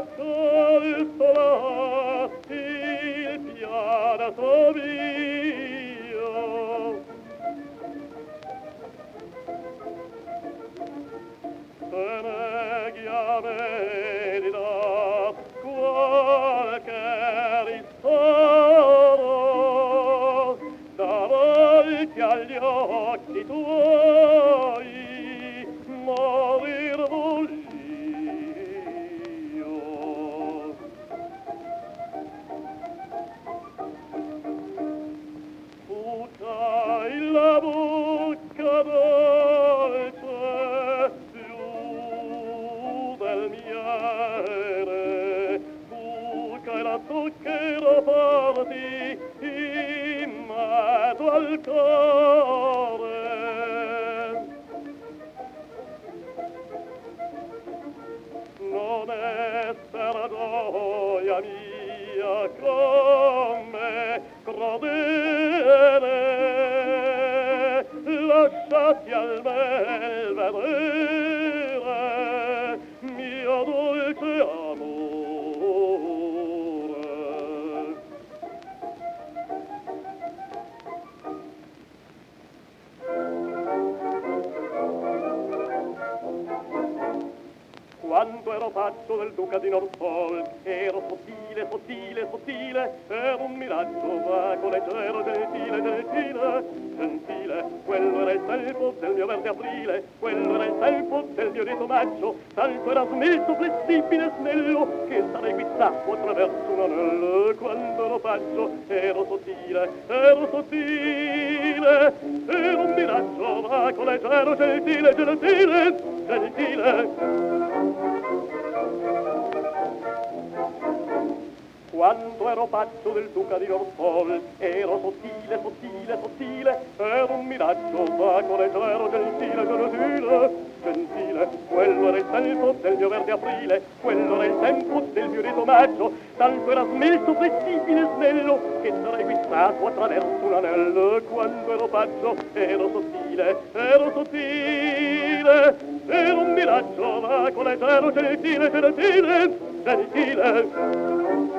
accolto là il fianco mio. Se neghi a me di là qualche ristoro davanti agli occhi tuoi morir voglio. Putai la bocca dolce giù del miele, buca e la zucchero porti in mezzo al cuore. Non essere gioia mia come crudele, lasciati al bel vedere mio dolce amore. Quando ero pazzo del duca di Norfolk, ero sottile, sottile, sottile, ero un miraggio vago, leggero, gentile, gentile, gentile. Quello era il tempo del mio verde aprile, quello era il tempo del mio lieto maggio, tanto era smelto, flessibile, snello, che sarei guizzato attraverso un anello. Quando ero pazzo, ero sottile, ero un miraggio vago, leggero, gentile, gentile, gentile. Quando ero pazzo del duca di Norfolk, ero sottile, sottile, sottile, ero un miraggio vago, leggero, gentile, gentile, gentile. Quello era il tempo del mio verde aprile, quello era il tempo del mio lieto maggio, tanto era smelto, flessibile, snello, che sarei guizzato attraverso un anello. Quando ero pazzo, ero sottile, ero un miraggio vago, leggero, gentile, gentile, gentile.